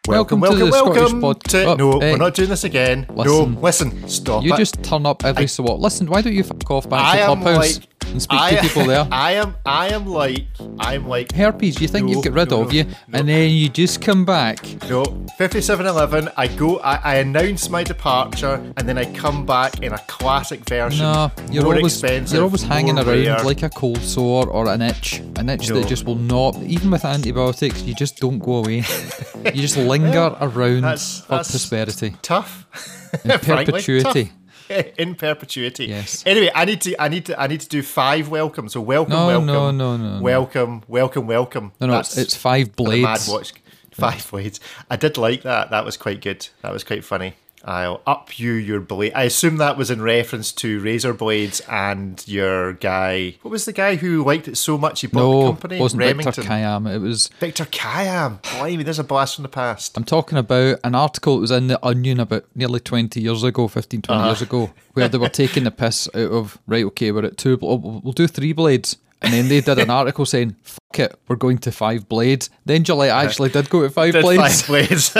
Welcome to the Scottish podcast. No, we're not doing this again. Listen, stop You it. just turn up every so what. Listen, why don't you fuck off back to Clubhouse and speak to people there? I am like herpes. You think you've got rid of you, and then you just come back. No, 5711. I announce my departure, and then I come back in a classic version. No, you're always hanging around rare. like a cold sore or an itch that just will not. Even with antibiotics, you just don't go away. You just linger around that's for prosperity, tough, in perpetuity. Tough. In perpetuity. Yes. Anyway, I need to do 5 welcomes. So welcome. No. Welcome. No, it's 5 blades. Mad watch. 5 blades. I did like that. That was quite good. That was quite funny. I'll up your blade. I assume that was in reference to razor blades and your guy. What was the guy who liked it so much he bought the company? No, it wasn't Remington. Victor Khayyam. It was Victor Khayyam. Blimey, there's a blast from the past. I'm talking about an article that was in The Onion about nearly 20 years ago, 15, 20 years ago, where they were taking the piss out of, right, okay, we're at 2, we'll do 3 blades. And then they did an article saying, fuck it, we're going to 5 blades. Then Gillette actually did go to 5 blades. 5 blades.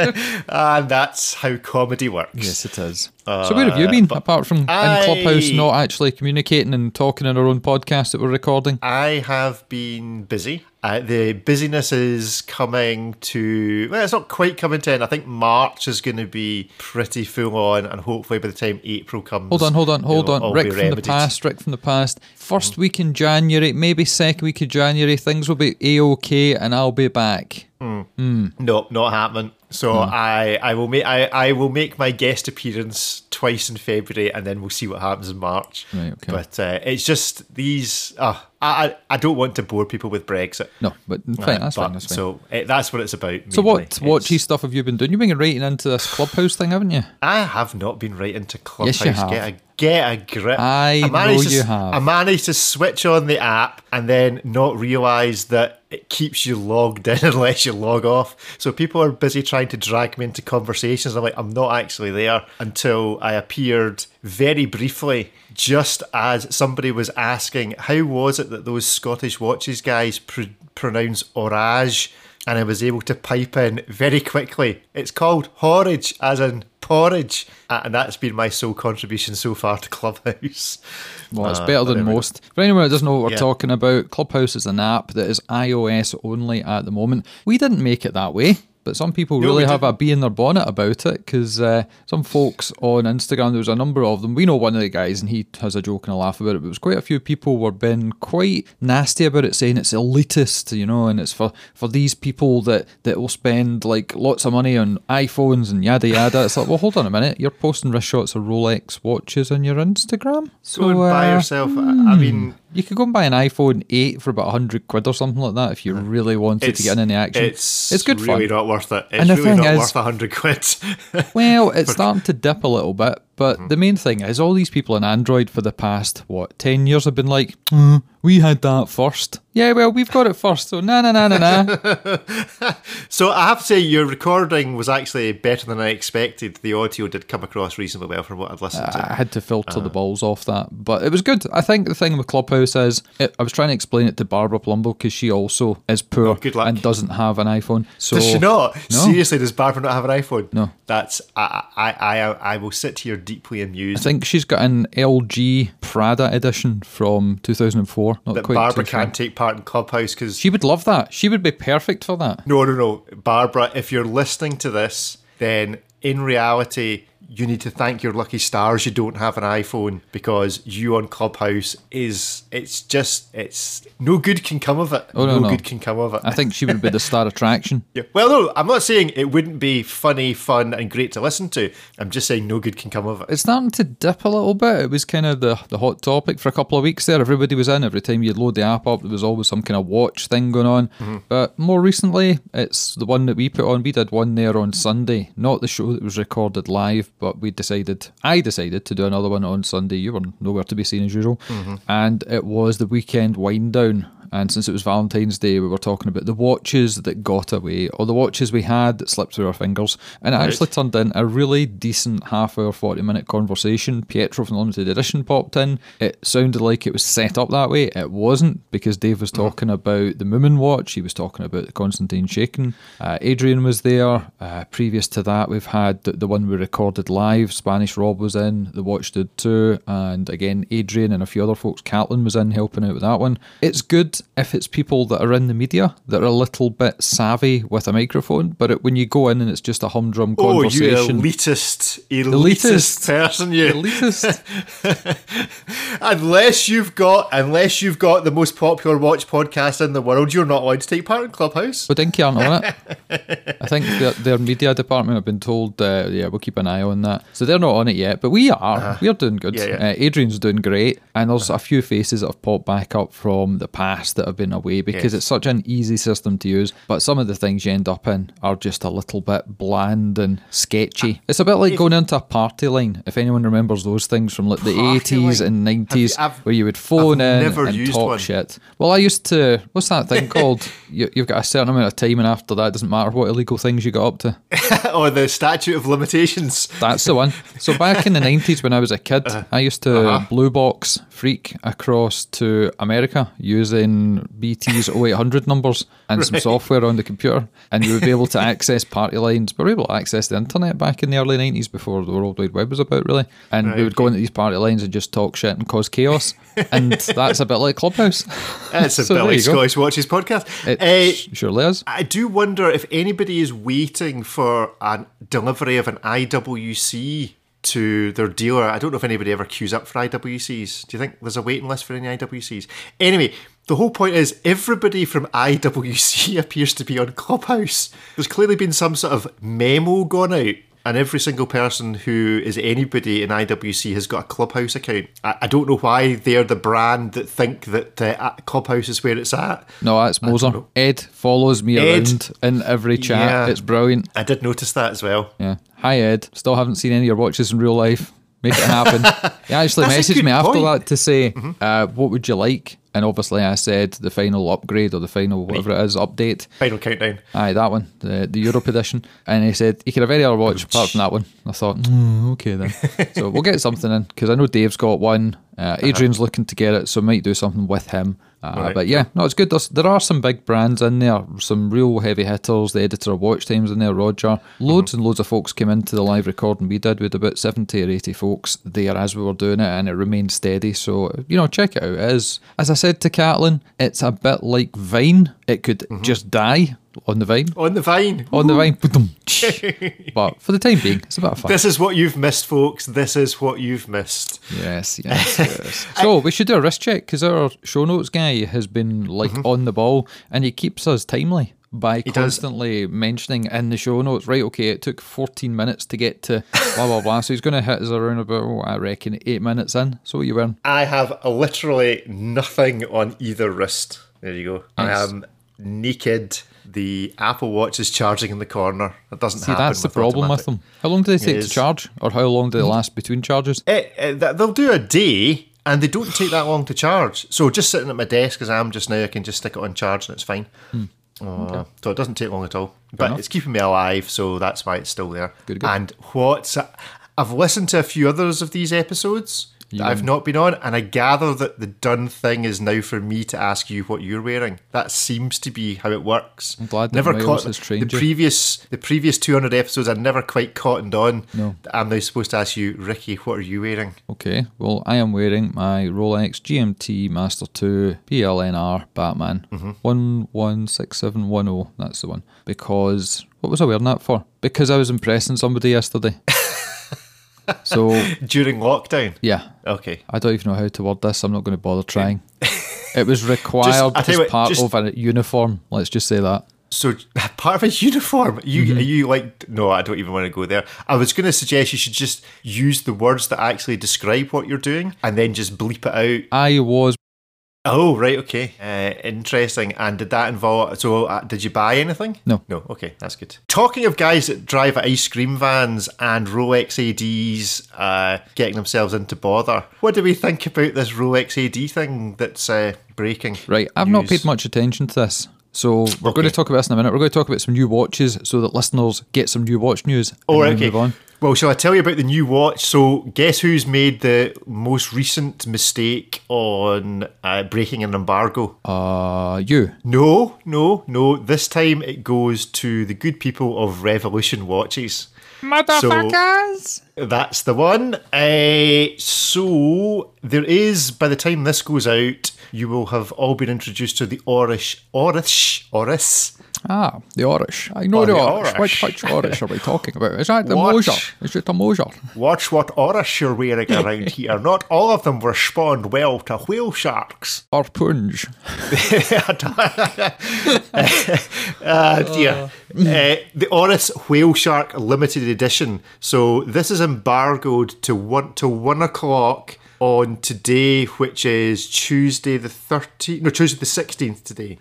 And that's how comedy works. Yes, it is. So where have you been, apart from in Clubhouse, not actually communicating and talking in our own podcast that we're recording? I have been busy. The busyness is coming to... Well, it's not quite coming to end. I think March is going to be pretty full on, and hopefully by the time April comes... Hold on. Rick from the past. First week in January, maybe second week of January, things will be A-OK and I'll be back. No, not happening. So I will make my guest appearance twice in February, and then we'll see what happens in March. Right, okay. But it's just these. I don't want to bore people with Brexit. No, but fine, that's fine. So that's what it's about. So what watchy stuff have you been doing? You've been writing into this Clubhouse thing, haven't you? I have not been right into Clubhouse. Yes, you have. Get a grip. I know you have. I managed to switch on the app and then not realise that it keeps you logged in unless you log off. So people are busy trying to drag me into conversations. I'm like, I'm not actually there, until I appeared very briefly just as somebody was asking, how was it that those Scottish Watches guys pronounce orage? And I was able to pipe in very quickly, it's called horage, as in porridge. And that's been my sole contribution so far to Clubhouse. Well, it's better than most. For anyone who doesn't know what we're talking about, Clubhouse is an app that is iOS only at the moment. We didn't make it that way, but some people really have a bee in their bonnet about it, because some folks on Instagram, there was a number of them. We know one of the guys, and he has a joke and a laugh about it, but it was quite a few people were being quite nasty about it, saying it's elitist, and it's for these people that will spend like lots of money on iPhones and yada yada. It's like, well, hold on a minute, you're posting wrist shots of Rolex watches on your Instagram? So go and buy yourself, I mean... You could go and buy an iPhone 8 for about 100 quid or something like that if you really wanted to get in the action. It's good really fun. Not worth it. It's really not worth 100 quid. Well, it's starting to dip a little bit, but the main thing is all these people on Android for the past, 10 years have been like, we had that first. Yeah, well, we've got it first, so nah. So I have to say, your recording was actually better than I expected. The audio did come across reasonably well from what I've listened to. I had to filter the balls off that, but it was good. I think the thing with Clubhouse is, I was trying to explain it to Barbara Plumble, because she also is poor and doesn't have an iPhone. So, does she not? No. Seriously, does Barbara not have an iPhone? No. That's I will sit here deeply amused. I think she's got an LG Prada edition from 2004. Not that quite Barbara can't take part in Clubhouse because she would love that. She would be perfect for that. No. Barbara, if you're listening to this, then in reality, you need to thank your lucky stars you don't have an iPhone, because you on Clubhouse it's no good can come of it. No good can come of it. I think she would be the star attraction. Yeah. Well, no, I'm not saying it wouldn't be funny, fun and great to listen to. I'm just saying no good can come of it. It's starting to dip a little bit. It was kind of the hot topic for a couple of weeks there. Everybody was in. Every time you'd load the app up, there was always some kind of watch thing going on. Mm-hmm. But more recently, it's the one that we put on. We did one there on Sunday, not the show that was recorded live, but I decided to do another one on Sunday. You were nowhere to be seen as usual. Mm-hmm. And it was the weekend wind down. and since it was Valentine's Day, we were talking about the watches that got away, or the watches we had that slipped through our fingers, and it actually turned in a really decent half-hour, 40-minute conversation. Pietro from Limited Edition popped in. It sounded like it was set up that way. It wasn't, because Dave was talking about the Moomin watch, he was talking about the Constantine Shaken. Adrian was there. Previous to that, we've had the one we recorded live. Spanish Rob was in, the watch did too, and again, Adrian and a few other folks. Catlin was in helping out with that one. It's good if it's people that are in the media that are a little bit savvy with a microphone, but when you go in and it's just a humdrum conversation. Oh, you elitist person, you. Elitist. unless you've got the most popular watch podcast in the world, you're not allowed to take part in Clubhouse. But Dinky aren't on it. I think their media department have been told, we'll keep an eye on that. So they're not on it yet, but we are. We're doing good. Adrian's doing great, and there's a few faces that have popped back up from the past that have been away, because it's such an easy system to use, but some of the things you end up in are just a little bit bland and sketchy. It's a bit like going into a party line, if anyone remembers those things from like the 80s and 90s, where you would phone in and talk shit. Well, I used to, what's that thing called? You've got a certain amount of time, and after that it doesn't matter what illegal things you got up to. Oh, the statute of limitations. That's the one. So back in the 90s when I was a kid, I used to blue box freak across to America using BT's 0800 numbers and some software on the computer, and you would be able to access party lines. But we were able to access the internet back in the early 90s before the World Wide Web was about, really. And we would go into these party lines and just talk shit and cause chaos. And that's a bit like Clubhouse. It's a bit like Scottish Watches podcast. It surely is. I do wonder if anybody is waiting for a delivery of an IWC to their dealer. I don't know if anybody ever queues up for IWCs. Do you think there's a waiting list for any IWCs? Anyway, the whole point is everybody from IWC appears to be on Clubhouse. There's clearly been some sort of memo gone out, and every single person who is anybody in IWC has got a Clubhouse account. I don't know why they're the brand that think that Clubhouse is where it's at. No, that's Moser. Ed follows me around in every chat. Yeah. It's brilliant. I did notice that as well. Yeah. Hi, Ed. Still haven't seen any of your watches in real life. Make it happen. He actually messaged me after that to say, what would you like? And obviously I said the final upgrade, or the final whatever it is, update. Final countdown. Aye, that one, the Europe edition. And he said, you could have any other watch apart from that one. I thought, okay then. So we'll get something in, because I know Dave's got one. Adrian's looking to get it, so might do something with him. But yeah, no, it's good. There are some big brands in there, some real heavy hitters. The editor of Watch Times in there, Roger. Loads and loads of folks came into the live recording we did. We had about 70 or 80 folks there as we were doing it, and it remained steady. So, check it out. It is, as I said to Catlin, it's a bit like Vine. It could just die on the vine. On the vine. On the vine. But for the time being, it's a bit of fun. This is what you've missed, folks. This is what you've missed. Yes. So we should do a wrist check, because our show notes guy has been on the ball, and he keeps us timely by constantly mentioning in the show notes, right, okay, it took 14 minutes to get to blah, blah, blah. So he's going to hit us around about, I reckon, 8 minutes in. So what are you wearing? I have literally nothing on either wrist. There you go. Nice. I am naked. The Apple Watch is charging in the corner. It doesn't happen. That's the problem with them. How long do they take to charge? Or how long do they last between charges? They'll do a day, and they don't take that long to charge. So just sitting at my desk as I am just now, I can just stick it on charge and it's fine. Okay. So it doesn't take long at all. But it's keeping me alive, so that's why it's still there. Good. And I've listened to a few others of these episodes that I've not been on, and I gather that the done thing is now for me to ask you what you're wearing. That seems to be how it works. I'm glad that Miles has trained you. The previous 200 episodes, I never quite cottoned on. No. I'm now supposed to ask you, Ricky, what are you wearing? Okay, well, I am wearing my Rolex GMT Master 2 PLNR Batman 116710. That's the one. Because, what was I wearing that for? Because I was impressing somebody yesterday. So during lockdown? Yeah. Okay. I don't even know how to word this. I'm not going to bother trying. It was required as part of a uniform. Let's just say that. So part of a uniform? Are you like... No, I don't even want to go there. I was going to suggest you should just use the words that actually describe what you're doing and then just bleep it out. I was Oh, right, okay. Interesting. And did that involve... So, did you buy anything? No. No, okay, that's good. Talking of guys that drive ice cream vans and Rolex ADs getting themselves into bother, what do we think about this Rolex AD thing that's breaking? Right, I've not paid much attention to this. So we're going to talk about this in a minute. We're going to talk about some new watches so that listeners get some new watch news. Oh, right, okay. Move on. Well, shall I tell you about the new watch? So guess who's made the most recent mistake on breaking an embargo? You. No. This time it goes to the good people of Revolution Watches. Motherfuckers! So, that's the one. So there is, by the time this goes out, you will have all been introduced to the Oris. Ah, the Oris. I know the Oris. Which Oris are we talking about? Is that the Moser? Is it the Moser? Watch what Oris you're wearing around here. Not all of them respond well to whale sharks. Or punge. Dear. The Oris Whale Shark Limited Edition. So this is embargoed to 1 o'clock on today, which is Tuesday the 16th today.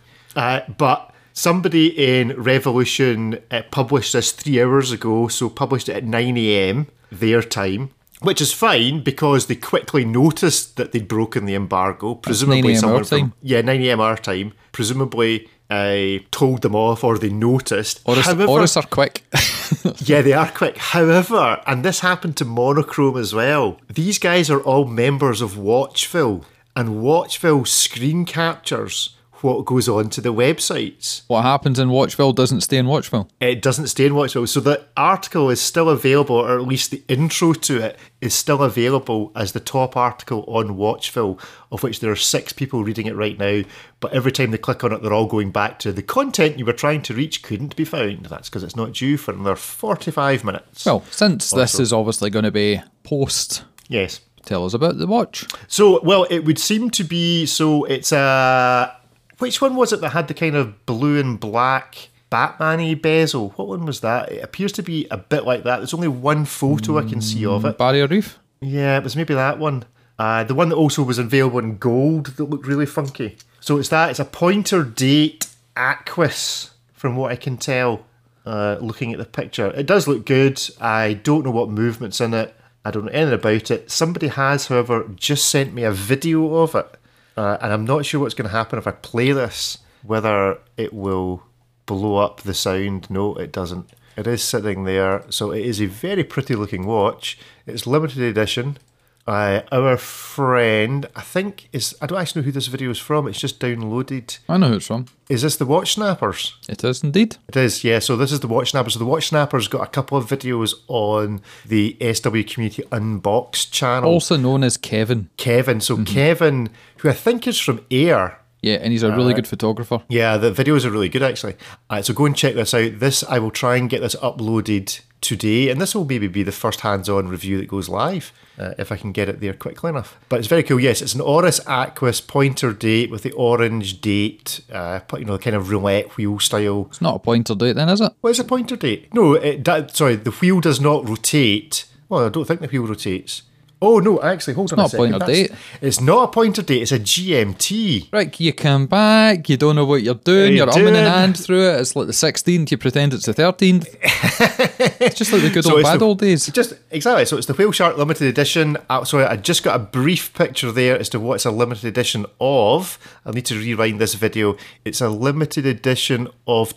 But somebody in Revolution published this 3 hours ago, so published it at 9 a.m. their time, which is fine because they quickly noticed that they'd broken the embargo. Presumably, 9 a.m. our time. 9 a.m. our time. Presumably, told them off or they noticed. Oris are quick. Yeah, they are quick. However, and this happened to Monochrome as well, these guys are all members of Watchville, and Watchville screen captures what goes on to the websites. What happens in Watchville doesn't stay in Watchville. It doesn't stay in Watchville. So the article is still available, or at least the intro to it is still available as the top article on Watchville, of which there are 6 people reading it right now. But every time they click on it, they're all going back to the content you were trying to reach couldn't be found. That's because it's not due for another 45 minutes. Well, since this is obviously going to be post... Yes. Tell us about the watch. So, well, it would seem to be... So it's a... Which one was it that had the kind of blue and black Batman-y bezel? What one was that? It appears to be a bit like that. There's only one photo I can see of it. Barrier Reef? Yeah, it was maybe that one. The one that also was available in gold that looked really funky. So it's that. It's a Pointer Date Aquis, from what I can tell, looking at the picture. It does look good. I don't know what movement's in it. I don't know anything about it. Somebody has, however, just sent me a video of it. And I'm not sure what's going to happen if I play this, whether it will blow up the sound. No, it doesn't. It is sitting there. So it is a very pretty looking watch. It's limited edition. Our friend, I don't actually know who this video is from. It's just downloaded. I know who it's from. Is this the Watch Snappers? It is indeed. It is, yeah. So this is the Watch Snappers. So the Watch Snappers got a couple of videos on the SW Community Unboxed channel. Also known as Kevin. So Kevin, who I think is from Air. Yeah, and he's a really good photographer. Yeah, the videos are really good, actually. So go and check this out. I will try and get this uploaded today, and this will maybe be the first hands-on review that goes live, if I can get it there quickly enough. But it's very cool. Yes, it's an Oris Aquis Pointer Date with the orange date, the kind of roulette wheel style. It's not a Pointer Date then, is it? Well, it's a Pointer Date. No, the wheel does not rotate. Well, I don't think the wheel rotates. Oh, no, actually, hold on a second. It's not a Pointer Date. It's not a Pointer Date, it's a GMT. Right, you come back, you don't know what you're doing, you're umming and ahhing through it, it's like the 16th, you pretend it's the 13th. It's just like the good old days. Exactly, so it's the Whale Shark Limited Edition. Sorry, I just got a brief picture there as to what it's a limited edition of. I'll need to rewind this video. It's a limited edition of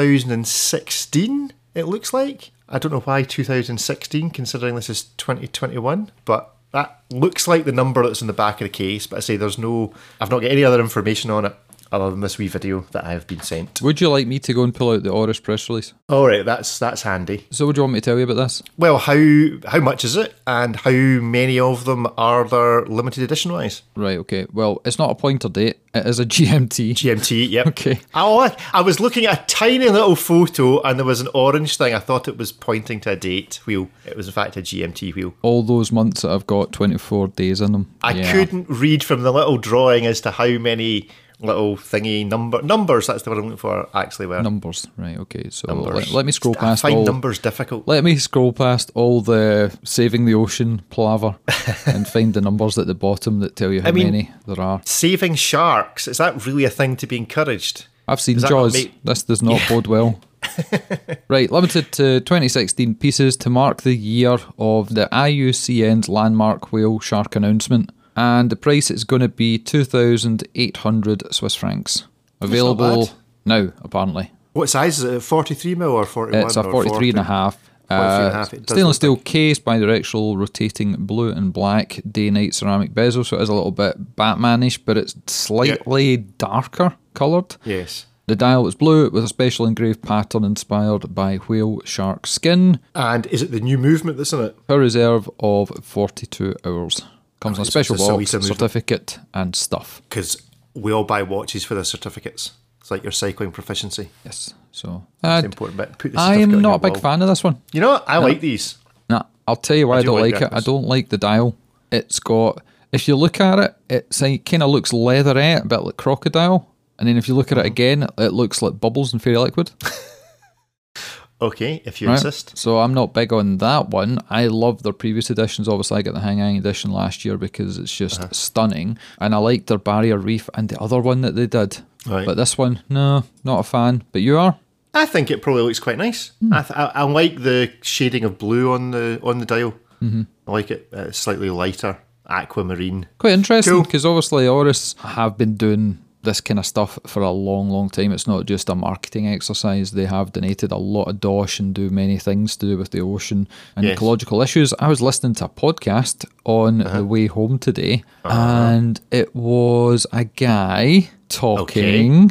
2016, it looks like. I don't know why 2016, considering this is 2021, but that looks like the number that's in the back of the case. But I say I've not got any other information on it other than this wee video that I have been sent. Would you like me to go and pull out the Oris press release? All right, that's handy. So what do you want me to tell you about this? Well, how much is it, and how many of them are there limited edition wise? Right, okay. Well, it's not a Pointer Date. It is a GMT. GMT, yep. Okay. I was looking at a tiny little photo and there was an orange thing. I thought it was pointing to a date wheel. It was in fact a GMT wheel. All those months that I've got 24 days in them. I couldn't read from the little drawing as to how many little thingy numbers. That's the word I'm looking for. Actually, were numbers, right? Okay, so let me scroll past. I find numbers difficult. Let me scroll past all the saving the ocean palaver and find the numbers at the bottom that tell you how many there are. Saving sharks, is that really a thing to be encouraged? I've seen Jaws. This does not bode well. Right, limited to 2016 pieces to mark the year of the IUCN's landmark whale shark announcement. And the price is going to be 2,800 Swiss francs. Available now, apparently. What size is it? 43 mil or 41? It's a 43 and a half. Stainless steel case, bidirectional, rotating blue and black day-night ceramic bezel, so it is a little bit Batmanish, but it's slightly darker coloured. Yes. The dial is blue with a special engraved pattern inspired by whale shark skin. And is it the new movement that's in it? A reserve of 42 hours. Comes in a special box, certificate and stuff. Because we all buy watches for the certificates. It's like your cycling proficiency. Yes. So that's the important bit. Put the I am not a big fan of this one. You know what? I like these. Nah, I'll tell you why I don't like it. I don't like the dial. It's got, if you look at it, it kind of looks leatherette, a bit like crocodile. And then if you look at it again, it looks like bubbles in Fairy Liquid. Okay, if you insist. So I'm not big on that one. I love their previous editions. Obviously, I got the Hang Ang edition last year because it's just stunning. And I liked their Barrier Reef and the other one that they did. Right. But this one, no, not a fan. But you are? I think it probably looks quite nice. I like the shading of blue on the dial. Mm-hmm. I like it slightly lighter, aquamarine. Quite interesting because obviously Oris have been doing this kind of stuff for a long, long time. It's not just a marketing exercise. They have donated a lot of dosh and do many things to do with the ocean and ecological issues. I was listening to a podcast on the way home today, and it was a guy talking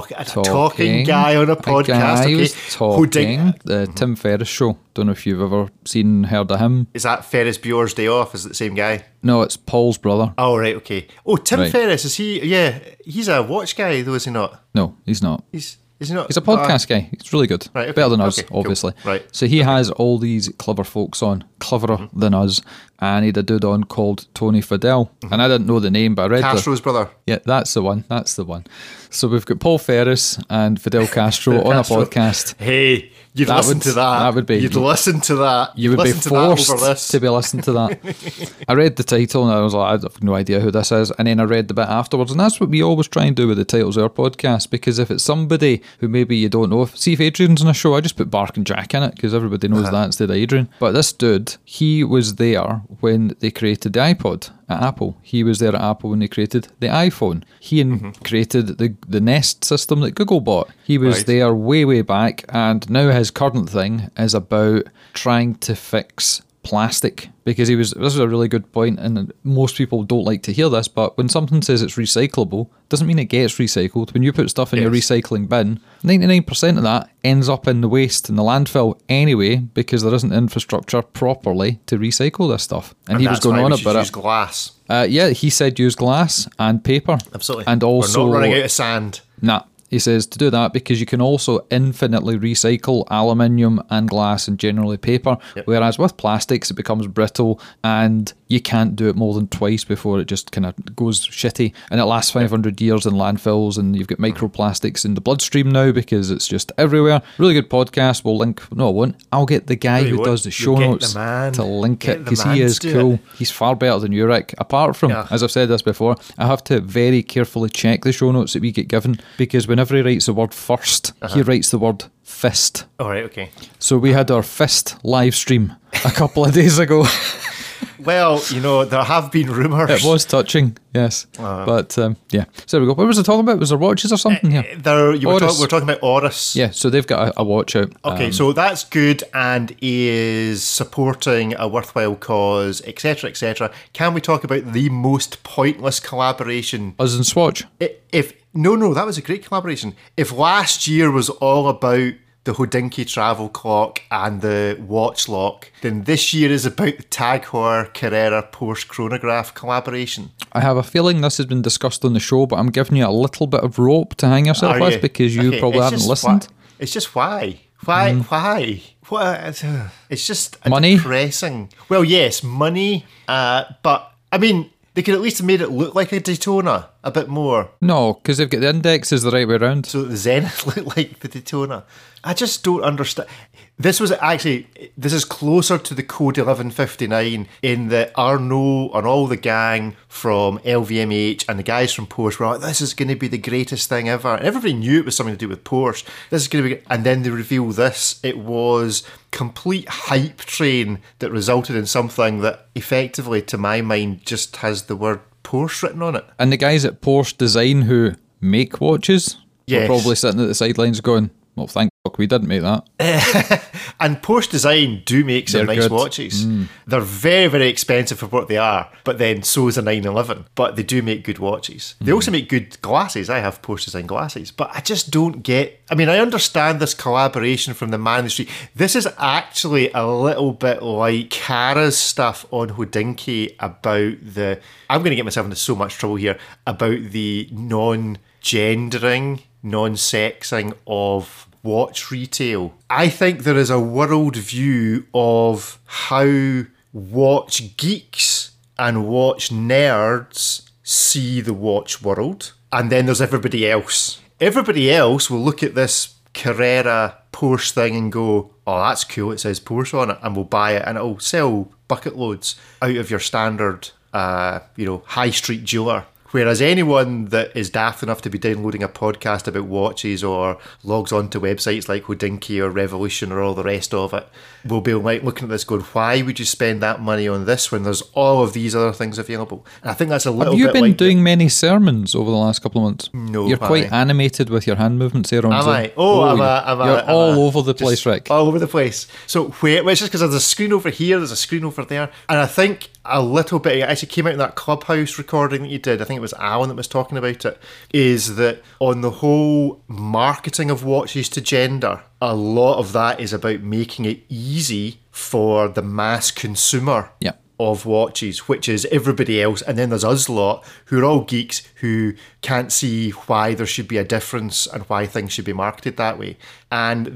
guy on a podcast. A guy was talking. The Tim Ferriss show. Don't know if you've ever heard of him. Is that Ferris Bueller's Day Off? Is it the same guy? No, it's Paul's brother. Oh, right, okay. Oh, Tim Ferriss, is he? Yeah, he's a watch guy, though, is he not? No, he's not. Is he not? He's a podcast guy. He's really good. Right, okay. Better than us, obviously. Cool. Right. So he has all these clever folks on, cleverer than us, and he had a dude on called Tony Fadell. And I didn't know the name, but I read Castro's brother. Yeah, that's the one. So we've got Paul Ferriss and Fidel Castro on a podcast. Hey, you'd listen to that. That would be. You'd listen to that. You would be forced to be listening to that. I read the title and I was like, I have no idea who this is. And then I read the bit afterwards. And that's what we always try and do with the titles of our podcast. Because if it's somebody who maybe you don't know, see if Adrian's on a show, I just put Bark and Jack in it because everybody knows that instead of Adrian. But this dude, he was there when they created the iPod at Apple. He was there at Apple when they created the iPhone. He created the Nest system that Google bought. He was there way back, and now his current thing is about trying to fix plastic, because this is a really good point, and most people don't like to hear this, but when something says it's recyclable, doesn't mean it gets recycled. When you put stuff in your recycling bin, 99% of that ends up in the waste in the landfill anyway, because there isn't infrastructure properly to recycle this stuff. And he was going on about it. Use glass. Yeah, he said use glass and paper. Absolutely. And also, we're not running out of sand. Nah. He says to do that because you can also infinitely recycle aluminium and glass and generally paper, whereas with plastics it becomes brittle and you can't do it more than twice before it just kind of goes shitty, and it lasts 500 years in landfills, and you've got microplastics in the bloodstream now because it's just everywhere. Really good podcast. We'll link. No, I won't. I'll get the guy who does the show notes to link it because he is cool. He's far better than you, Rick. Apart from, as I've said this before, I have to very carefully check the show notes that we get given, because whenever he writes the word first, he writes the word fist. All right, okay. So we had our fist live stream a couple of days ago. Well, there have been rumours. It was touching, yes. But, yeah. So there we go. What was I talking about? Was there watches or something here? We're talking about Oris. Yeah, so they've got a watch out. Okay, so that's good and is supporting a worthwhile cause, etc., etc. Can we talk about the most pointless collaboration? Us and Swatch? No, that was a great collaboration. If last year was all about the Hodinkee travel clock and the watch lock, then this year is about the Tag Heuer Carrera Porsche chronograph collaboration. I have a feeling this has been discussed on the show, but I'm giving you a little bit of rope to hang yourself with because you probably haven't listened. It's just why? Why? It's just money? Depressing. Well, yes, money, but I mean, They could at least have made it look like a Daytona a bit more. No, because they've got the indexes the right way around. So the Zenith looked like the Daytona. I just don't understand. This is closer to the Code 1159 in that Arnaud and all the gang from LVMH and the guys from Porsche were like, this is going to be the greatest thing ever. And everybody knew it was something to do with Porsche. This is going to be, and then they reveal this. It was complete hype train that resulted in something that effectively, to my mind, just has the word Porsche written on it. And the guys at Porsche Design who make watches were probably sitting at the sidelines going, well, thank fuck we didn't make that. And Porsche Design do make some nice watches. They're very, very expensive for what they are, but then so is a 911. But they do make good watches. They also make good glasses. I have Porsche Design glasses. But I just don't get... I mean, I understand this collaboration from the man in the street. This is actually a little bit like Kara's stuff on Hodinkee about the... I'm going to get myself into so much trouble here about the non-gendering, non-sexing of watch retail. I think there is a world view of how watch geeks and watch nerds see the watch world, and then there's everybody else. Everybody else will look at this Carrera Porsche thing and go, oh, that's cool, it says Porsche on it, and we'll buy it, and it'll sell bucket loads out of your standard high street jeweler. Whereas anyone that is daft enough to be downloading a podcast about watches or logs onto websites like Hodinkee or Revolution or all the rest of it will be like looking at this going, why would you spend that money on this when there's all of these other things available? And I think that's a little bit. Have you been doing many sermons over the last couple of months? No. You're quite animated with your hand movements there. Am I? You're all over the place, Rick. All over the place. So it's just because there's a screen over here, there's a screen over there. And I think a little bit, it actually came out in that Clubhouse recording that you did, I think it was Alan that was talking about it, is that on the whole marketing of watches to gender, a lot of that is about making it easy for the mass consumer of watches, which is everybody else. And then there's us lot who are all geeks who can't see why there should be a difference and why things should be marketed that way. And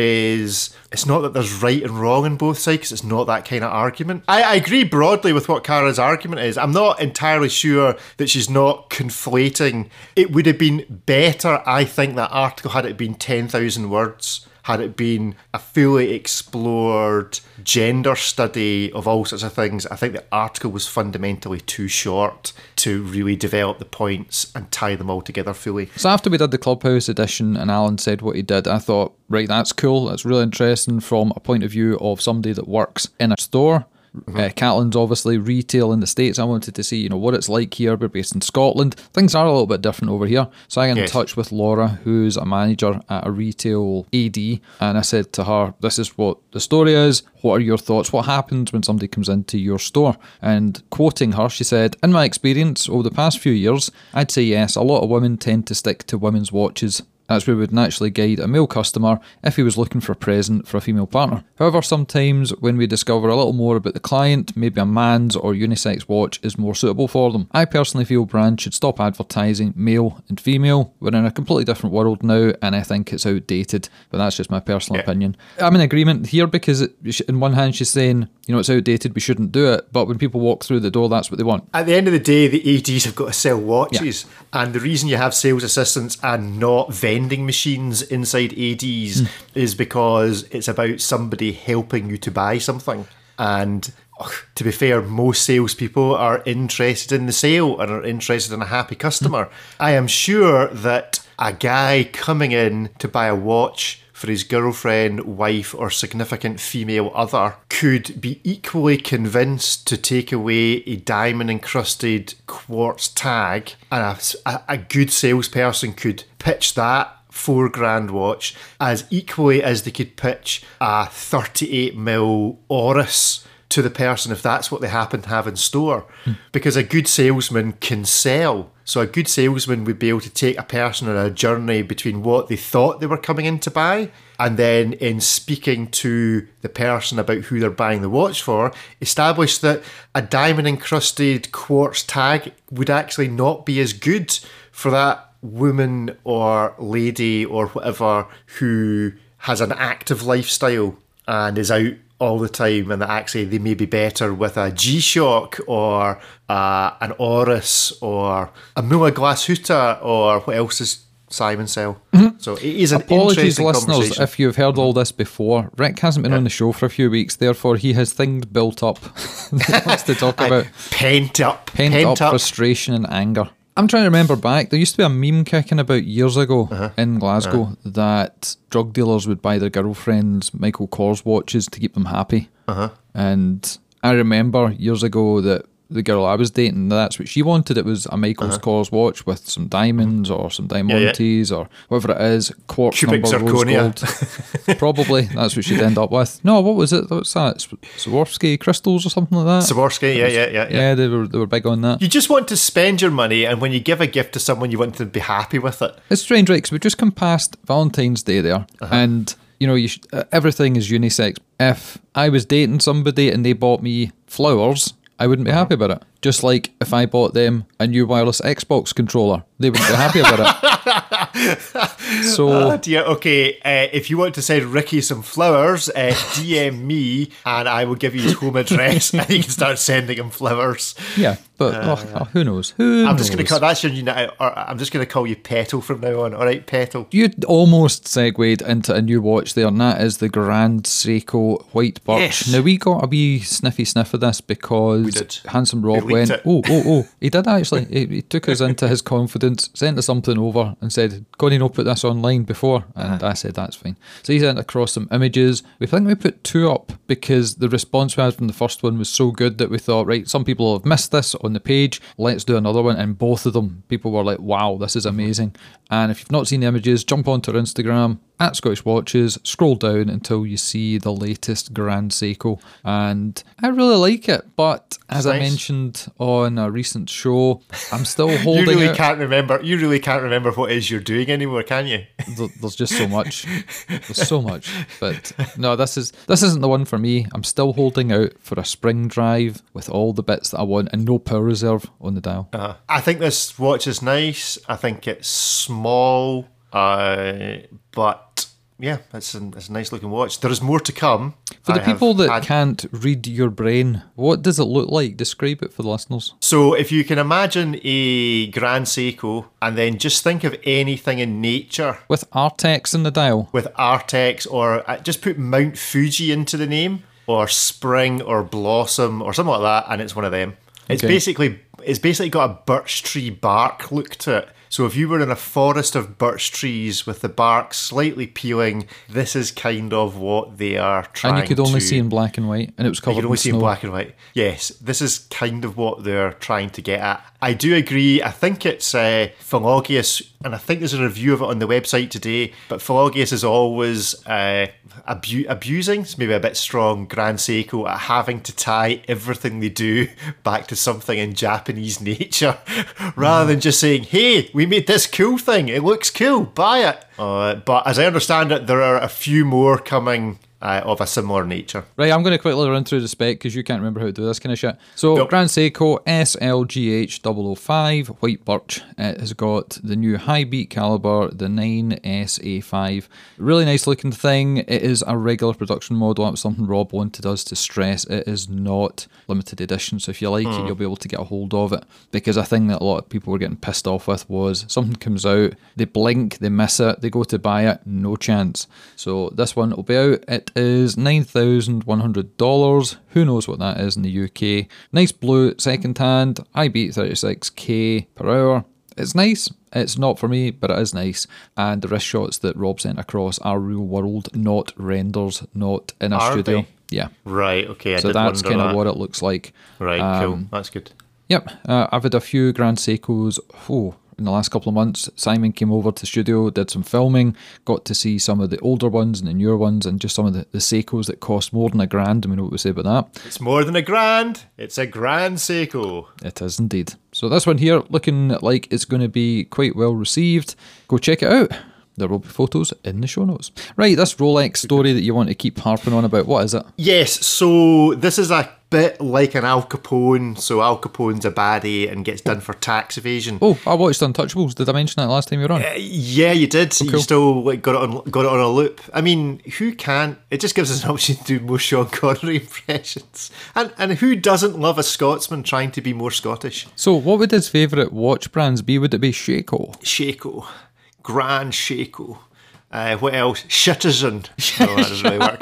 it's not that there's right and wrong on both sides, because it's not that kind of argument. I agree broadly with what Kara's argument is. I'm not entirely sure that she's not conflating. It would have been better, I think, that article had it been 10,000 words. Had it been a fully explored gender study of all sorts of things, I think the article was fundamentally too short to really develop the points and tie them all together fully. So after we did the Clubhouse edition and Alan said what he did, I thought, right, that's cool. That's really interesting from a point of view of somebody that works in a store. Catlin's obviously retail in the States. I wanted to see, what it's like here. We're based in Scotland. Things are a little bit different over here. So I got in touch with Laura, who's a manager at a retail AD, and I said to her, this is what the story is. What are your thoughts? What happens when somebody comes into your store? And quoting her, she said, in my experience over the past few years, I'd say yes, a lot of women tend to stick to women's watches. That's where we would naturally guide a male customer if he was looking for a present for a female partner. However, sometimes when we discover a little more about the client, maybe a man's or unisex watch is more suitable for them. I personally feel brands should stop advertising male and female. We're in a completely different world now, and I think it's outdated, but that's just my personal opinion. I'm in agreement here because in one hand she's saying, it's outdated, we shouldn't do it, but when people walk through the door, that's what they want. At the end of the day, the ADs have got to sell watches, and the reason you have sales assistants and not vending machines inside ADs is because it's about somebody helping you to buy something. And to be fair, most salespeople are interested in the sale and are interested in a happy customer. I am sure that a guy coming in to buy a watch for his girlfriend, wife, or significant female other could be equally convinced to take away a diamond-encrusted quartz tag, and a good salesperson could pitch that $4,000 watch as equally as they could pitch a 38mm Oris to the person if that's what they happen to have in store. Because a good salesman can sell. So a good salesman would be able to take a person on a journey between what they thought they were coming in to buy, and then in speaking to the person about who they're buying the watch for, establish that a diamond-encrusted quartz tag would actually not be as good for that woman or lady or whatever who has an active lifestyle and is out all the time, and that actually they may be better with a G-Shock or an Oris or a Mula Glasshuta, or what else is Simon sell? Mm-hmm. So it is an Apologies, interesting listeners, if you've heard all this before. Rick hasn't been on the show for a few weeks, therefore he has things built up that he wants to talk about. Pent up frustration and anger. I'm trying to remember back. There used to be a meme kicking about years ago in Glasgow that drug dealers would buy their girlfriends Michael Kors watches to keep them happy. And I remember years ago that the girl I was dating, that's what she wanted. It was a Michael Kors watch with some diamonds or some diamantes or whatever it is, quartz cubic number zirconia. Rose gold. Probably that's what she'd end up with. No, what was it? What's that? Swarovski crystals or something like that. Swarovski, yeah. They were big on that. You just want to spend your money, and when you give a gift to someone, you want to be happy with it. It's strange, right? Because we just come past Valentine's Day there, and you know, everything is unisex. If I was dating somebody and they bought me flowers, I wouldn't be happy about it. Just like if I bought them a new wireless Xbox controller, they wouldn't be happy about it. So, dear. Okay, if you want to send Ricky some flowers, DM me and I will give you his home address and you can start sending him flowers. Yeah, but who knows? I'm just going to call that's your unit. I'm just going to call you Petal from now on. All right, Petal. You almost segued into a new watch there, and that is the Grand Seiko White Birch. Yes. Now we got a wee sniff of this because Handsome Rob went, oh, he did actually. He took us into his confidence, sent us something over and said, "Connie, no, put this online before." And I said, that's fine. So he sent across some images. We think we put two up because the response we had from the first one was so good that we thought, right, some people have missed this on the page, let's do another one. And both of them, people were like, wow, this is amazing. And if you've not seen the images, jump onto our Instagram at Scottish Watches, scroll down until you see the latest Grand Seiko, and I really like it. But as I mentioned on a recent show, I'm still holding. You really can't remember what it is you're doing anymore, can you? There's just so much. There's so much. But no, this isn't the one for me. I'm still holding out for a spring drive with all the bits that I want and no power reserve on the dial. I think this watch is nice. I think it's small. But yeah, it's a nice looking watch. There is more to come. For the people that can't read your brain, what does it look like? Describe it for the listeners. So if you can imagine a Grand Seiko and then just think of anything in nature. With Artex in the dial. With Artex, or just put Mount Fuji into the name, or Spring or Blossom or something like that, and it's one of them. It's basically got a birch tree bark look to it. So if you were in a forest of birch trees with the bark slightly peeling, this is kind of what they are trying to... And you could only see in black and white, and it was covered in snow. You could only see in black and white. Yes, this is kind of what they're trying to get at. I do agree. I think it's Philogius, and I think there's a review of it on the website today, but Philogius is always abusing, it's maybe a bit strong, Grand Seiko at having to tie everything they do back to something in Japanese nature, rather than just saying, hey, we made this cool thing, it looks cool, buy it. But as I understand it, there are a few more coming of a similar nature. Right, I'm going to quickly run through the spec because you can't remember how to do this kind of shit. So, Grand Seiko SLGH005 White Birch. It has got the new high beat caliber, the 9SA5. Really nice looking thing. It is a regular production model. That was something Rob wanted us to stress. It is not limited edition, so if you like it, you'll be able to get a hold of it. Because a thing that a lot of people were getting pissed off with was something comes out, they blink, they miss it, they go to buy it, no chance. So this one will be out. It is $9,100. Who knows what that is in the UK. Nice blue, second hand, I beat 36k per hour. It's nice. It's not for me, but it is nice. And the wrist shots that Rob sent across are real world, not renders, not in a studio. Yeah. Right, okay. So that's kind of what it looks like. Right, cool. That's good. Yep. I've had a few Grand Seikos. In the last couple of months, Simon came over to the studio, did some filming, got to see some of the older ones and the newer ones, and just some of the Seikos that cost more than $1,000. We know what we say about that. It's more than $1,000. It's a Grand Seiko. It is indeed. So this one here, looking like it's going to be quite well received. Go check it out. There will be photos in the show notes. Right, this Rolex story that you want to keep harping on about, what is it? Yes, so this is a bit like an Al Capone. So Al Capone's a baddie and gets done for tax evasion. Oh, I watched Untouchables. Did I mention that last time you were on? Yeah, you did. Oh, cool. You still got it on a loop. I mean, who can't? It just gives us an option to do more Sean Connery impressions. And who doesn't love a Scotsman trying to be more Scottish? So what would his favourite watch brands be? Would it be Seiko? Seiko. Grand Seiko. What else? Citizen. No, that doesn't really work.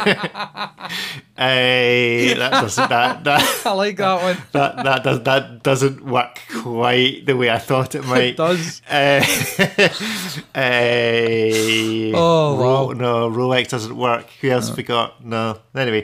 That doesn't. That I like that one. That doesn't work quite the way I thought it might. It does. Wow. No, Rolex doesn't work. Who else have we got? No. Anyway,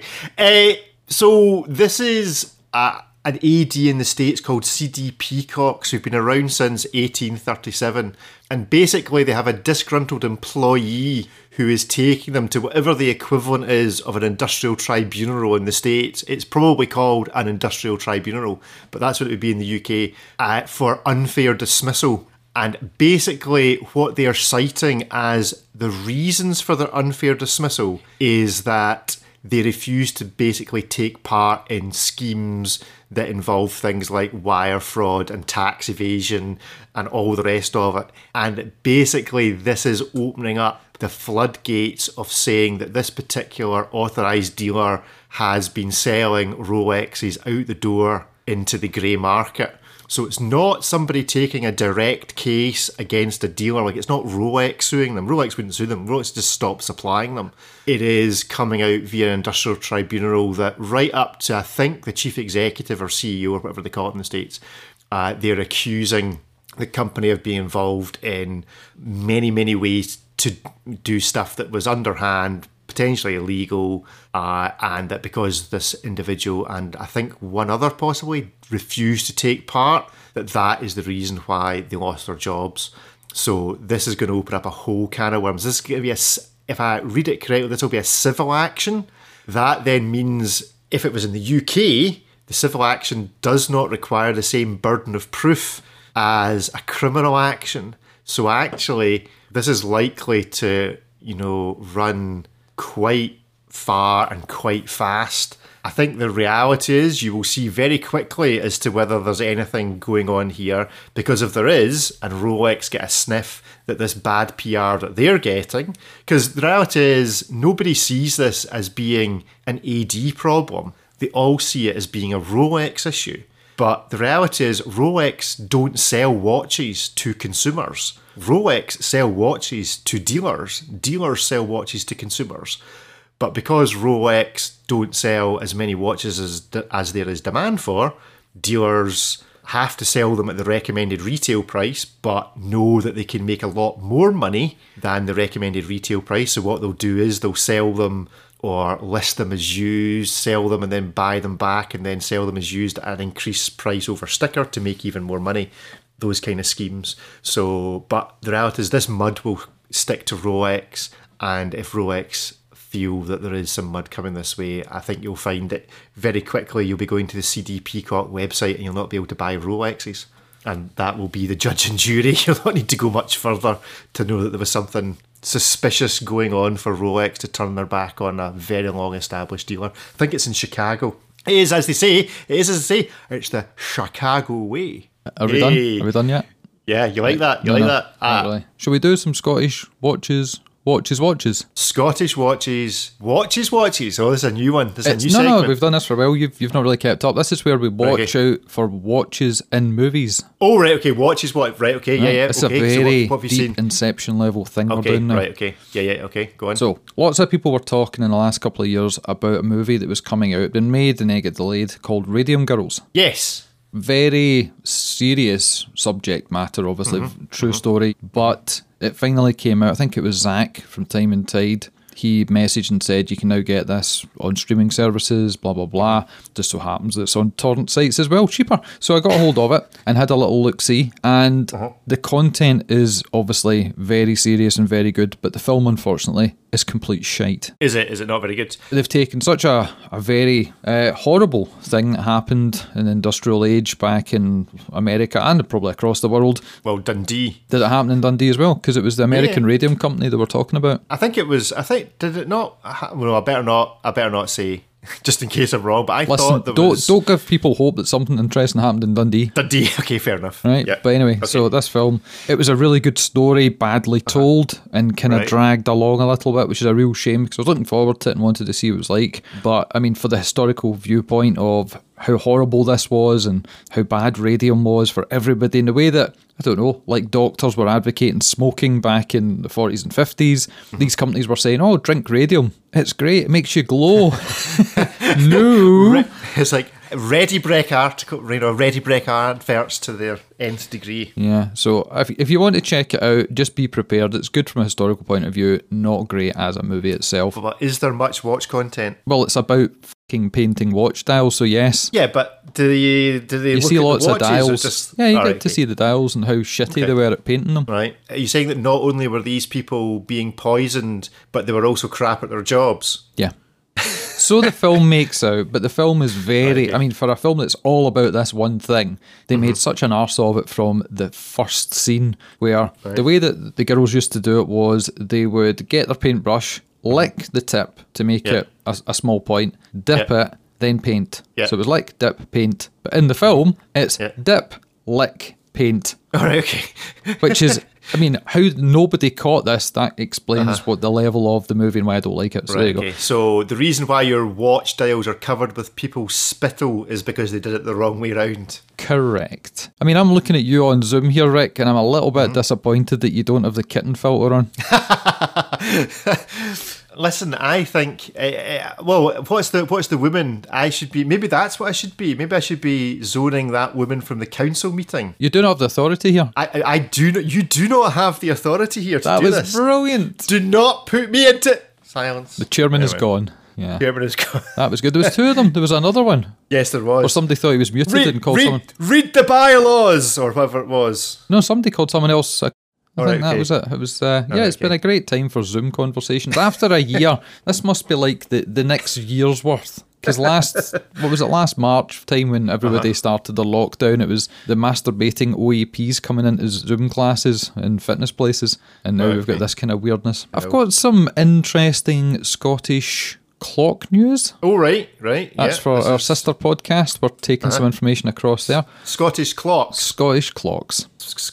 so this is an AD in the States called CD Peacocks, who've been around since 1837. And basically they have a disgruntled employee who is taking them to whatever the equivalent is of an industrial tribunal in the States. It's probably called an industrial tribunal, but that's what it would be in the UK, for unfair dismissal. And basically what they are citing as the reasons for their unfair dismissal is that they refuse to basically take part in schemes that involve things like wire fraud and tax evasion and all the rest of it. And basically this is opening up the floodgates of saying that this particular authorised dealer has been selling Rolexes out the door into the grey market. So it's not somebody taking a direct case against a dealer, like it's not Rolex suing them. Rolex wouldn't sue them. Rolex just stopped supplying them. It is coming out via an industrial tribunal that right up to, I think, the chief executive or CEO or whatever they call it in the States, they're accusing the company of being involved in many, many ways to do stuff that was underhand, potentially illegal, and that because this individual and I think one other possibly refused to take part, that is the reason why they lost their jobs. So this is going to open up a whole can of worms. This is going to be if I read it correctly, this will be a civil action. That then means if it was in the UK, the civil action does not require the same burden of proof as a criminal action. So actually, this is likely to, run quite far and quite fast. I think the reality is you will see very quickly as to whether there's anything going on here, because if there is, and Rolex get a sniff that this bad PR that they're getting, because the reality is nobody sees this as being an AD problem. They all see it as being a Rolex issue. But the reality is Rolex don't sell watches to consumers. Rolex sell watches to dealers. Dealers sell watches to consumers. But because Rolex don't sell as many watches as there is demand for, dealers have to sell them at the recommended retail price, but know that they can make a lot more money than the recommended retail price. So what they'll do is they'll sell them or list them as used, sell them and then buy them back and then sell them as used at an increased price over sticker to make even more money. Those kind of schemes. So, but the reality is this mud will stick to Rolex, and if Rolex feel that there is some mud coming this way, I think you'll find that very quickly you'll be going to the CD Peacock website and you'll not be able to buy Rolexes. And that will be the judge and jury. You'll not need to go much further to know that there was something suspicious going on for Rolex to turn their back on a very long established dealer. I think it's in Chicago. It is as they say, it's the Chicago way. Are we done? Are we done yet? Yeah, you like that? You like that? Not really. Shall we do some Scottish watches? Scottish watches. Watches. Oh, this is a new one. This is a new segment. No, we've done this for a while. You've not really kept up. This is where we watch out for watches in movies. Oh, right, okay. Watches, what? Right, okay, yeah. It's okay. a very so what have you deep seen? Inception level thing we're doing now. Right, okay. Yeah, okay. Go on. So, lots of people were talking in the last couple of years about a movie that was coming out, been made and then get delayed, called Radium Girls. Yes. Very serious subject matter, obviously, true story, but it finally came out. I think it was Zach from Time and Tide. He messaged and said you can now get this on streaming services, blah, blah, blah. Just so happens that it's on torrent sites as well, cheaper. So I got a hold of it and had a little look-see. And the content is obviously very serious and very good, but the film, unfortunately, is complete shite. Is it not very good? They've taken such a very horrible thing that happened in the industrial age back in America and probably across the world. Well, Dundee. Did it happen in Dundee as well? Because it was the American Radium Company they were talking about. Did it not? Well, I better not say. just in case I'm wrong. But I thought don't give people hope that something interesting happened in Dundee. Dundee, okay, fair enough. Right, yeah. But anyway, so this film, it was a really good story, badly told, and kind of dragged along a little bit, which is a real shame because I was looking forward to it and wanted to see what it was like. But I mean, for the historical viewpoint of how horrible this was and how bad radium was for everybody in the way that, I don't know, like doctors were advocating smoking back in the 40s and 50s. These companies were saying, oh, drink radium. It's great. It makes you glow. No. It's like Ready Brek article, Ready Brek adverts to their nth degree. Yeah, so if you want to check it out, just be prepared. It's good from a historical point of view, not great as a movie itself. But is there much watch content? Well, it's about fucking painting watch dials, so yes. Yeah, but do they you look see at lots the of dials. Just, yeah, you get to see the dials and how shitty they were at painting them. Right. Are you saying that not only were these people being poisoned, but they were also crap at their jobs? Yeah. So the film makes out, but the film is very, I mean, for a film that's all about this one thing, they made such an arse of it from the first scene, where the way that the girls used to do it was they would get their paintbrush, lick the tip to make it a small point, dip it, then paint. So it was lick, dip, paint. But in the film, it's dip, lick, paint. All right, okay. Which is, I mean, how nobody caught this, that explains what the level of the movie and why I don't like it. So there you go. So the reason why your watch dials are covered with people's spittle is because they did it the wrong way round. Correct. I mean, I'm looking at you on Zoom here, Rick, and I'm a little bit disappointed that you don't have the kitten filter on. Listen, I think, well, what's the woman I should be? Maybe that's what I should be. Maybe I should be zoning that woman from the council meeting. You don't have the authority here. I do not. You do not have the authority here to do this. That was brilliant. Do not put me into silence. The chairman is gone. Yeah. Chairman is gone. That was good. There was two of them. There was another one. Yes, there was. Or somebody thought he was muted and called someone. Read the bylaws, or whatever it was. No, somebody called someone else. I think that was it. It was, it's been a great time for Zoom conversations. After a year, this must be like the next year's worth. Because last March time when everybody started their lockdown, it was the masturbating OAPs coming into Zoom classes in fitness places. And now we've got this kind of weirdness. I've got some interesting Scottish clock news. Oh, right. That's for our sister podcast. We're taking some information across there. Scottish clocks. Scottish Clocks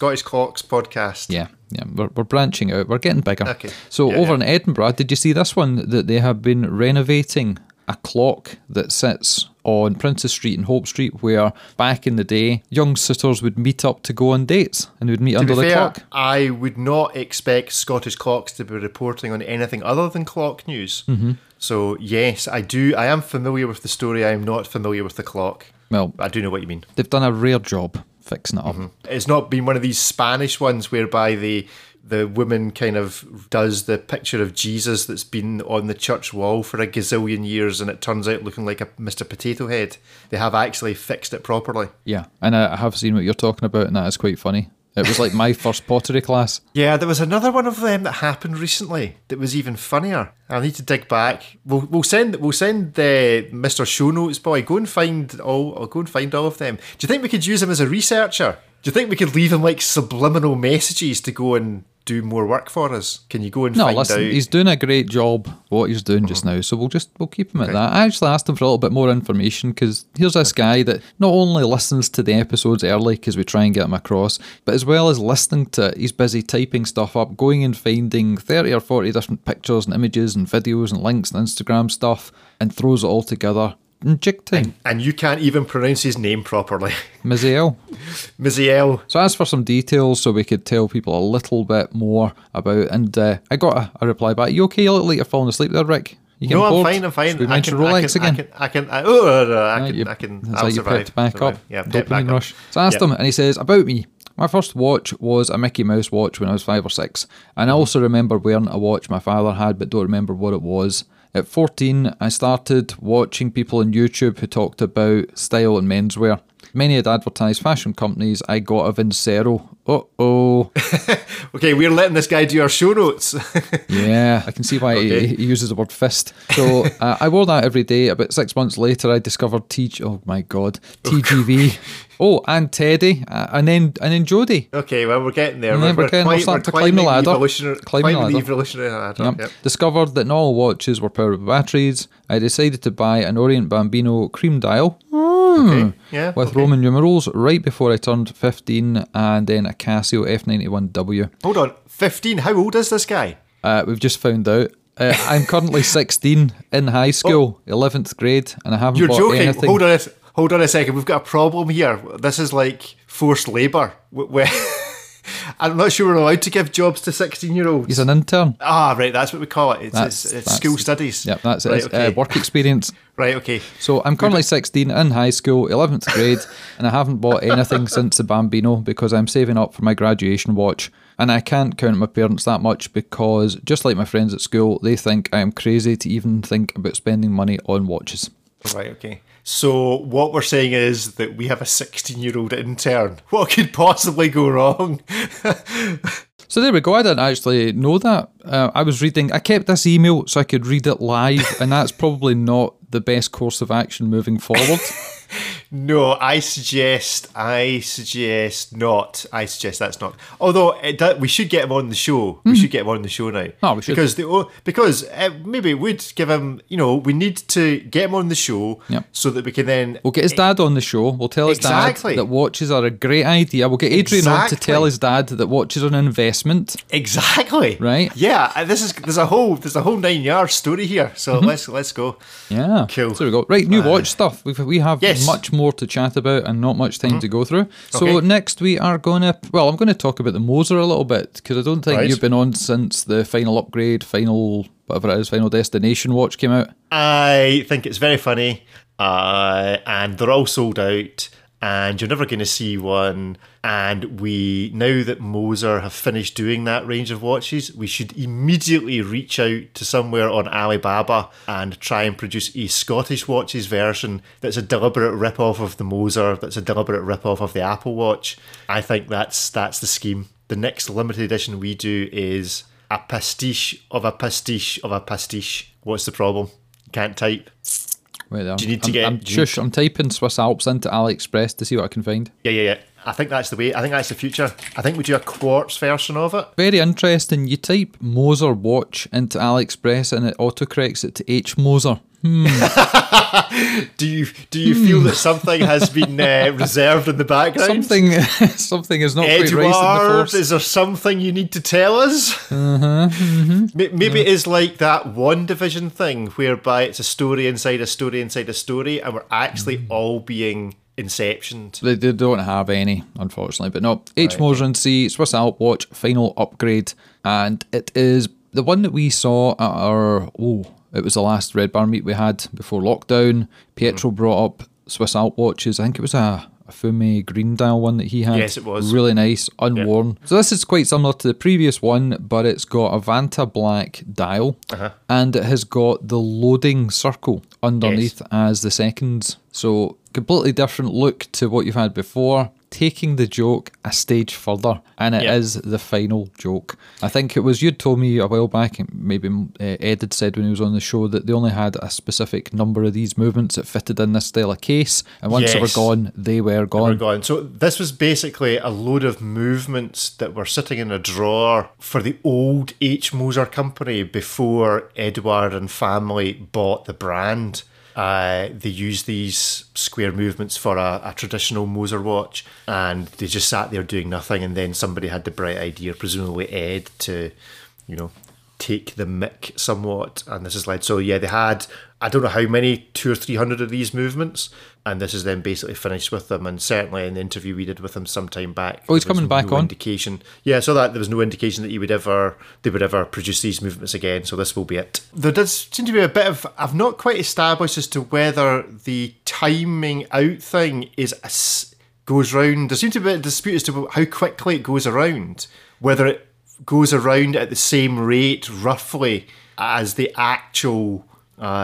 podcast. Yeah, we're branching out. We're getting bigger. Okay. So over in Edinburgh, did you see this one? That they have been renovating a clock that sits on Princess Street and Hope Street, where back in the day, young suitors would meet up to go on dates and would meet under the clock. I would not expect Scottish Clocks to be reporting on anything other than clock news. Mm-hmm. So yes, I am familiar with the story. I am not familiar with the clock. Well, I do know what you mean. They've done a rare job fixing it up. It's not been one of these Spanish ones whereby the woman kind of does the picture of Jesus that's been on the church wall for a gazillion years and it turns out looking like a Mr. Potato Head. They have actually fixed it properly. Yeah, and I have seen what you're talking about, and that is quite funny. It was like my first pottery class. Yeah, there was another one of them that happened recently that was even funnier. I need to dig back. We'll send the Mr. Show Notes boy. Go and find all of them. Do you think we could use him as a researcher? Do you think we could leave him like subliminal messages to go and do more work for us? Can you go and find out? He's doing a great job what he's doing just now, so we'll keep him at that. I actually asked him for a little bit more information because here's this guy that not only listens to the episodes early because we try and get him across, but as well as listening to it, he's busy typing stuff up, going and finding 30 or 40 different pictures and images and videos and links and Instagram stuff and throws it all together. And you can't even pronounce his name properly. Miziel. So I asked for some details so we could tell people a little bit more about, and I got a reply back. You okay? You look like you're falling asleep there, Rick. I'm fine. Should we mention Rolex again? I can. That's how you picked back up. Yeah, dopamine rush. So I asked him, and he says, about me. My first watch was a Mickey Mouse watch when I was 5 or 6, and I also remember wearing a watch my father had, but don't remember what it was. At 14, I started watching people on YouTube who talked about style and menswear. Many had advertised fashion companies I got a Vincero. Uh-oh. Okay, we're letting this guy do our show notes. Yeah, I can see why he uses the word fist. So I wore that every day. About 6 months later, I discovered TGV. And Teddy, and then Jodie. Okay, well, we're getting there. We're starting to climb the ladder. Climbing the evolutionary ladder. Yep. Discovered that not all watches were powered by batteries. I decided to buy an Orient Bambino cream dial. With Roman numerals right before I turned 15, and then a Casio F91W. Hold on, 15? How old is this guy? We've just found out. I'm currently 16 in high school, 11th grade, and I haven't bought anything. Hold on a second, we've got a problem here. This is like forced labour. I'm not sure we're allowed to give jobs to 16-year-olds. He's an intern. Ah, right, that's what we call it. It's school studies. Yep, that's it. Okay. Work experience. Right, okay. So I'm currently 16 in high school, 11th grade, and I haven't bought anything since the Bambino because I'm saving up for my graduation watch. And I can't count my parents that much because, just like my friends at school, they think I am crazy to even think about spending money on watches. Right, okay. So what we're saying is that we have a 16-year-old intern. What could possibly go wrong? So there we go. I didn't actually know that. I kept this email so I could read it live, and that's probably not the best course of action moving forward. No, I suggest not. I suggest that's not. Although we should get him on the show. We should get him on the show now. Oh, we should. Because maybe it would give him, we need to get him on the show so that we can then... We'll get his dad on the show. We'll tell his dad that watches are a great idea. We'll get Adrian on to tell his dad that watches are an investment. Exactly. Right? Yeah, there's a whole 9-yard story here. So let's go. Yeah. Cool. So there we go. Right, new watch stuff. We have much more to chat about and not much time to go through. So next we are I'm going to talk about the Moser a little bit because I don't think you've been on since the final upgrade, final destination watch came out. I think it's very funny, and they're all sold out, and you're never going to see one. And now that Moser have finished doing that range of watches, we should immediately reach out to somewhere on Alibaba and try and produce a Scottish watches version that's a deliberate rip-off of the Moser, that's a deliberate rip-off of the Apple Watch. I think that's the scheme. The next limited edition we do is a pastiche of a pastiche of a pastiche. What's the problem? You can't type. Wait there. Do you need to get... I'm typing Swiss Alps into AliExpress to see what I can find. Yeah. I think that's the way. I think that's the future. I think we do a quartz version of it. Very interesting. You type Moser watch into AliExpress and it autocorrects it to H Moser. Do you feel that something has been reserved in the background? Something is not quite right in the force. Is there something you need to tell us? Maybe it is like that One Division thing whereby it's a story inside a story inside a story, and we're actually all being inceptioned. They don't have any, unfortunately, but no. H Moser & C Swiss Alp watch final upgrade, and it is the one that we saw at our it was the last Red Bar meet we had before lockdown. Pietro brought up Swiss Alp watches. I think it was a Fume green dial one that he had. Yes, it was. Really nice, unworn. So this is quite similar to the previous one, but it's got a Vanta black dial, and it has got the loading circle underneath as the seconds. So completely different look to what you've had before, taking the joke a stage further, and it is the final joke. I think it was, you'd told me a while back, maybe Ed had said when he was on the show, that they only had a specific number of these movements that fitted in this style of case, and once they were gone, they were gone. So this was basically a load of movements that were sitting in a drawer for the old H. Moser company before Edward and family bought the brand. They used these square movements for a traditional Moser watch, and they just sat there doing nothing, and then somebody had the bright idea, presumably Ed, to take the mick somewhat, and this is like, so yeah, they had, I don't know how many, 200 or 300 of these movements, and this is then basically finished with them. And certainly in the interview we did with him some time back, he's coming back on. So that there was no indication that they would ever produce these movements again. So this will be it. There does seem to be a bit of, I've not quite established as to whether the timing out thing goes round. There seems to be a dispute as to how quickly it goes around, whether it goes around at the same rate roughly as the actual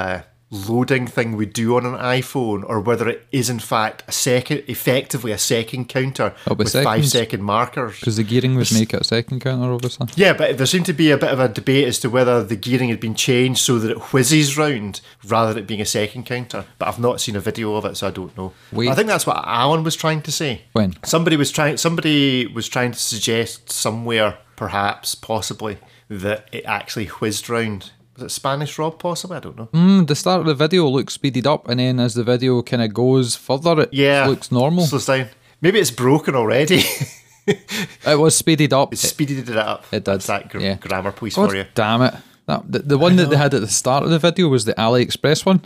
loading thing we do on an iPhone, or whether it is in fact effectively a second counter with 5 second markers. Because the gearing would make it a second counter, obviously. Yeah, but there seemed to be a bit of a debate as to whether the gearing had been changed so that it whizzes round rather than it being a second counter. But I've not seen a video of it, so I don't know. I think that's what Alan was trying to say. When? Somebody was trying to suggest somewhere, perhaps, possibly, that it actually whizzed round. Was it Spanish Rob, possibly? I don't know. The start of the video looks speeded up, and then as the video kind of goes further, it looks normal. Slows down. Maybe it's broken already. It was speeded up. It speeded it up. It did. That's that grammar piece God for you. Damn it. The one that they had at the start of the video was the AliExpress one.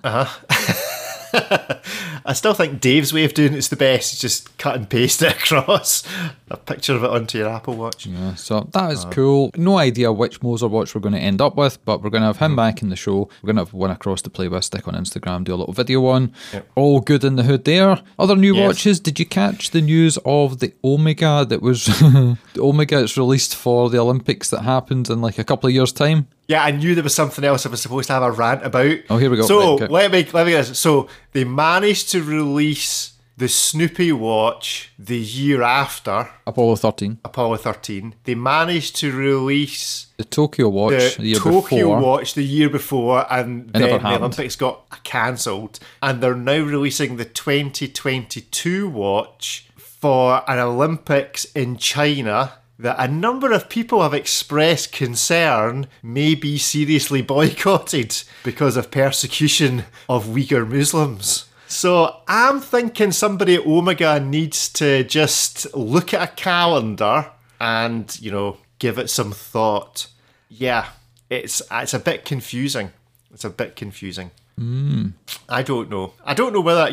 I still think Dave's way of doing it's the best. Just cut and paste it across a picture of it onto your Apple Watch. Yeah, so that is cool. No idea which Moser watch we're going to end up with, but we're going to have him back in the show. We're going to have one across to play with, stick on Instagram, do a little video on. Yep. All good in the hood there. Other new watches, did you catch the news of the Omega that was... the Omega is released for the Olympics that happens in like a couple of years' time? Yeah, I knew there was something else I was supposed to have a rant about. Oh, here we go. So, let me get this. So, they managed to release the Snoopy watch the year after. Apollo 13. They managed to release the Tokyo watch the year Tokyo before. watch the year before, and then the Olympics got cancelled. And they're now releasing the 2022 watch for an Olympics in China that a number of people have expressed concern may be seriously boycotted because of persecution of Uyghur Muslims. So I'm thinking somebody at Omega needs to just look at a calendar and, give it some thought. Yeah, it's a bit confusing. I don't know. Whether...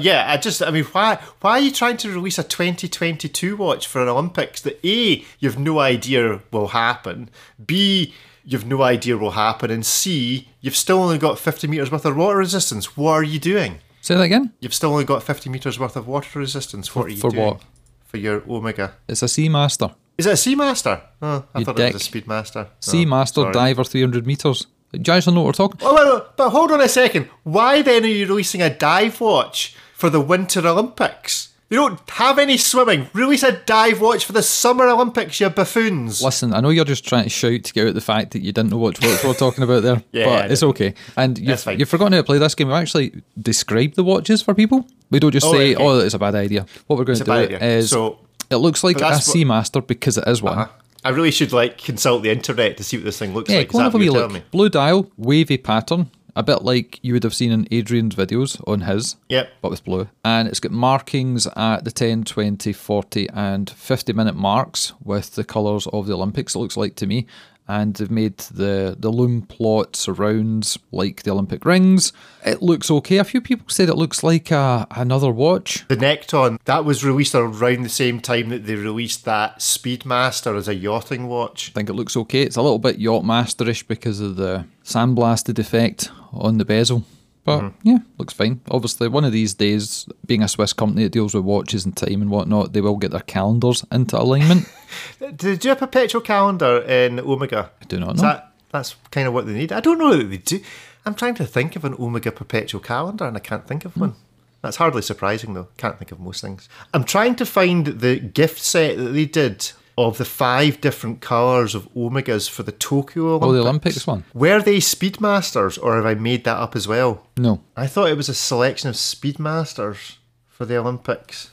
why are you trying to release a 2022 watch for an Olympics that A, you've no idea will happen, B, you've no idea will happen, and C, you've still only got 50 metres worth of water resistance? What are you doing? Say that again? You've still only got 50 metres worth of water resistance. What are you doing? For what? For your Omega. It's a Seamaster. Is it a Seamaster? Oh, I thought it was a Speedmaster. Seamaster diver 300 metres. Do you actually know what we're talking? But hold on a second. Why then are you releasing a dive watch for the Winter Olympics? You don't have any swimming. Release a dive watch for the Summer Olympics, you buffoons. Listen, I know you're just trying to shout to get out the fact that you didn't know what we're talking about there. But it's okay. And you've forgotten how to play this game. We actually describe the watches for people. We don't just say, it's a bad idea. What we're going to do is... it looks like a Seamaster because it is one. I really should consult the internet to see what this thing looks like. Go and have a wee look. Blue dial, wavy pattern, a bit like you would have seen in Adrian's videos on his, but with blue. And it's got markings at the 10, 20, 40 and 50 minute marks with the colours of the Olympics, it looks like to me. And they've made the loom plot surrounds like the Olympic rings. It looks okay. A few people said it looks like another watch. The Nekton, that was released around the same time that they released that Speedmaster as a yachting watch. I think it looks okay. It's a little bit Yachtmaster-ish because of the sandblasted effect on the bezel. But looks fine. Obviously, one of these days, being a Swiss company that deals with watches and time and whatnot, they will get their calendars into alignment. Do they do a perpetual calendar in Omega? I do not know. That's kind of what they need. I don't know that they do. I'm trying to think of an Omega perpetual calendar and I can't think of one. That's hardly surprising though. Can't think of most things. I'm trying to find the gift set that they did of the 5 different colours of Omegas for the Tokyo Olympics. Oh, the Olympics one. Were they Speedmasters or have I made that up as well? No. I thought it was a selection of Speedmasters for the Olympics.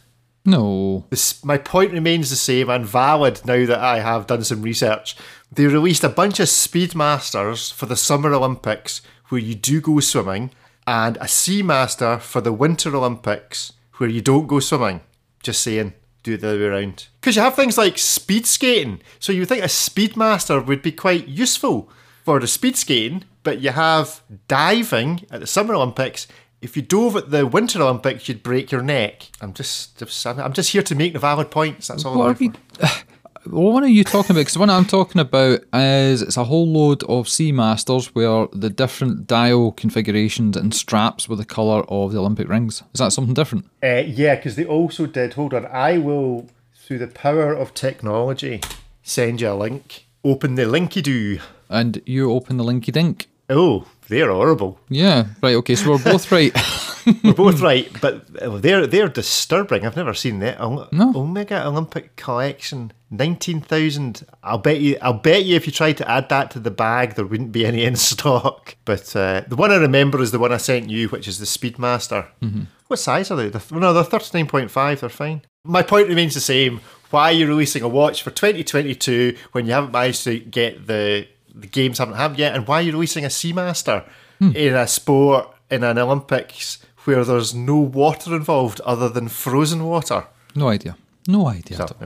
No. My point remains the same and valid now that I have done some research. They released a bunch of Speedmasters for the Summer Olympics where you do go swimming and a Seamaster for the Winter Olympics where you don't go swimming. Just saying. Do it the other way around. Because you have things like speed skating. So you would think a Speedmaster would be quite useful for the speed skating, but you have diving at the Summer Olympics. If you dove at the Winter Olympics, you'd break your neck. I'm just here to make the valid points. That's all I'm here for. What are you talking about? Because the one I'm talking about is it's a whole load of Seamasters where the different dial configurations and straps were the colour of the Olympic rings. Is that something different? Yeah, because they also did. Hold on, I will, through the power of technology, send you a link. Open the linky-doo. And you open the linky-dink. Oh, they're horrible. Yeah, right, okay, so we're both right. We're both right, but they're disturbing. I've never seen that. No. Omega Olympic Collection, 19,000. I'll bet you if you tried to add that to the bag, there wouldn't be any in stock. But the one I remember is the one I sent you, which is the Speedmaster. Mm-hmm. What size are they? They're 39.5, they're fine. My point remains the same. Why are you releasing a watch for 2022 when you haven't managed to get the games haven't happened yet? And why are you releasing a Seamaster in a sport, in an Olympics, where there's no water involved other than frozen water? No idea. No idea. So,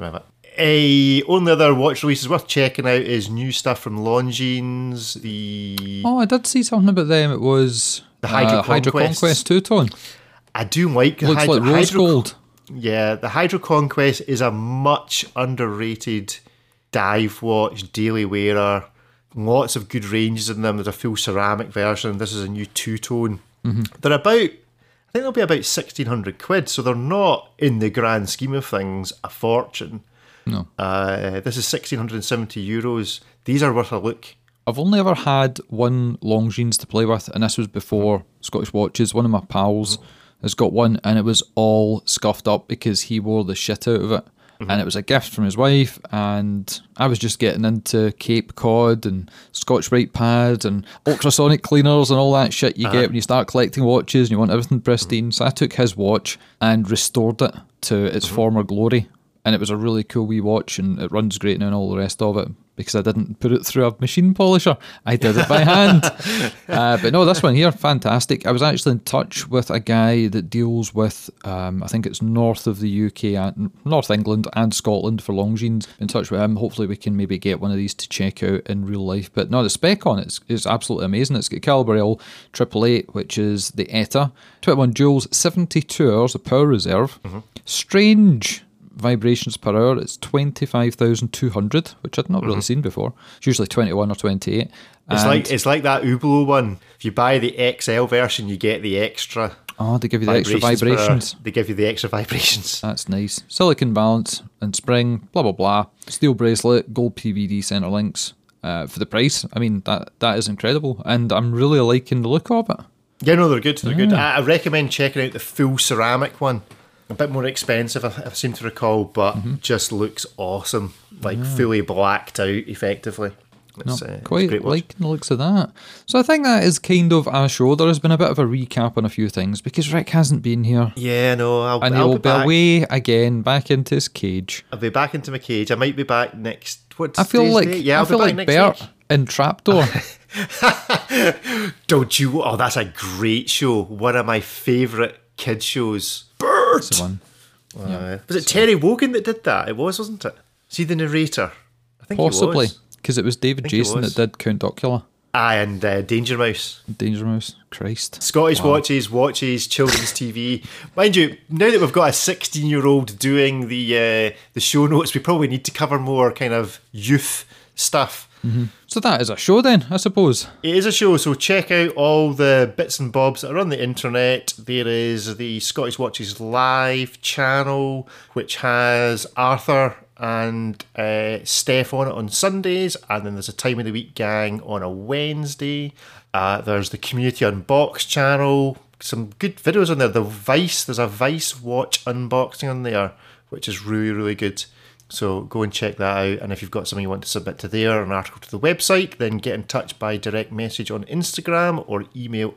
only other watch releases worth checking out is new stuff from Longines. I did see something about them. It was the Hydro Conquest two-tone. I do like Looks like rose gold. Yeah, the Hydro Conquest is a much underrated dive watch, daily wearer. Lots of good ranges in them. There's a full ceramic version. This is a new two-tone. Mm-hmm. I think they'll be about 1,600 quid, so they're not, in the grand scheme of things, a fortune. No. This is 1,670 euros. These are worth a look. I've only ever had one Longines to play with, and this was before Scottish Watches. One of my pals has got one, and it was all scuffed up because he wore the shit out of it. And it was a gift from his wife, and I was just getting into Cape Cod and Scotch-Brite pads and ultrasonic cleaners and all that shit you get when you start collecting watches and you want everything pristine. So I took his watch and restored it to its former glory, and it was a really cool wee watch, and it runs great now and all the rest of it. Because I didn't put it through a machine polisher. I did it by hand. But no, this one here, fantastic. I was actually in touch with a guy that deals with, I think it's north of the UK, and North England and Scotland for Longines. In touch with him. Hopefully we can maybe get one of these to check out in real life. But no, the spec on it is absolutely amazing. It's got Caliber L 888, which is the ETA. 21 joules, 72 hours of power reserve. Strange vibrations per hour. It's 25,200, which I'd not really seen before. It's usually 21 or 28. It's like that Hublot one. If you buy the XL version, you get the extra. Oh, they give you the extra vibrations. They give you the extra vibrations. That's nice. Silicon balance and spring, blah blah blah. Steel bracelet, gold PVD center links. For the price, I mean that is incredible, and I'm really liking the look of it. Yeah, no, they're good. They're good. I recommend checking out the full ceramic one. A bit more expensive, I seem to recall, but just looks awesome. Like fully blacked out, effectively. It's quite liking the looks of that. So I think that is kind of our show. There has been a bit of a recap on a few things because Rick hasn't been here. Yeah, no, I'll he'll be away again, back into his cage. I'll be back into my cage. I might be back next. I feel like Bert in Trapdoor. Don't you? Oh, that's a great show. One of my favourite kid shows. Bert! That's the one. Was it Terry Wogan that did that? It was, wasn't it? See the narrator? I think possibly, because it was David Jason that did Count Docula. And Danger Mouse. Danger Mouse, Christ. Scottish watches, children's TV. Mind you, now that we've got a 16-year-old doing the show notes, we probably need to cover more kind of youth stuff. Mm-hmm. So that is a show then, I suppose. It is a show, so check out all the bits and bobs that are on the internet. There is the Scottish Watches Live channel, which has Arthur and Steph on it on Sundays, and then there's a Time of the Week gang on a Wednesday. There's the Community Unbox channel, some good videos on there. There's a Vice watch unboxing on there, which is really, really good. So go and check that out, and if you've got something you want to submit to there, an article to the website, then get in touch by direct message on Instagram or email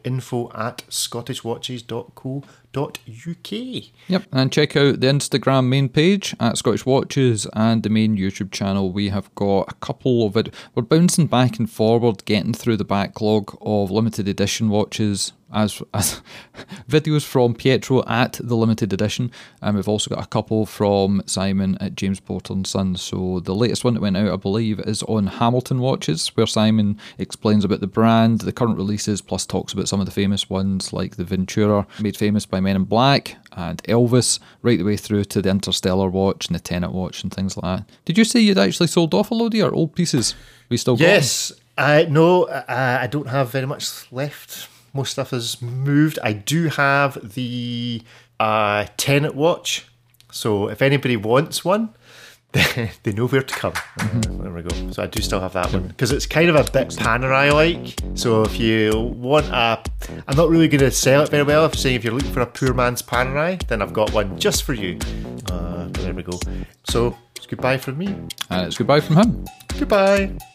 info@scottishwatches.co.uk. Yep, and check out the Instagram main page at Scottish Watches and the main YouTube channel. We have got a couple of it. We're bouncing back and forward, getting through the backlog of limited edition watches as videos from Pietro at the limited edition, and we've also got a couple from Simon at James Porter and Sons. So the latest one that went out, I believe, is on Hamilton watches, where Simon explains about the brand, the current releases, plus talks about some of the famous ones like the Ventura, made famous by Men in Black, and Elvis, right the way through to the Interstellar watch and the Tenet watch and things like that. Did you say you'd actually sold off a load of your old pieces? We still got them? No, I don't have very much left. Most stuff has moved. I do have the Tenet watch, so if anybody wants one, they know where to come. There we go. So I do still have that one because it's kind of a bit Panerai-like. So if you want I'm not really going to sell it very well. If you're looking for a poor man's Panerai, then I've got one just for you. There we go. So it's goodbye from me. And it's goodbye from him. Goodbye.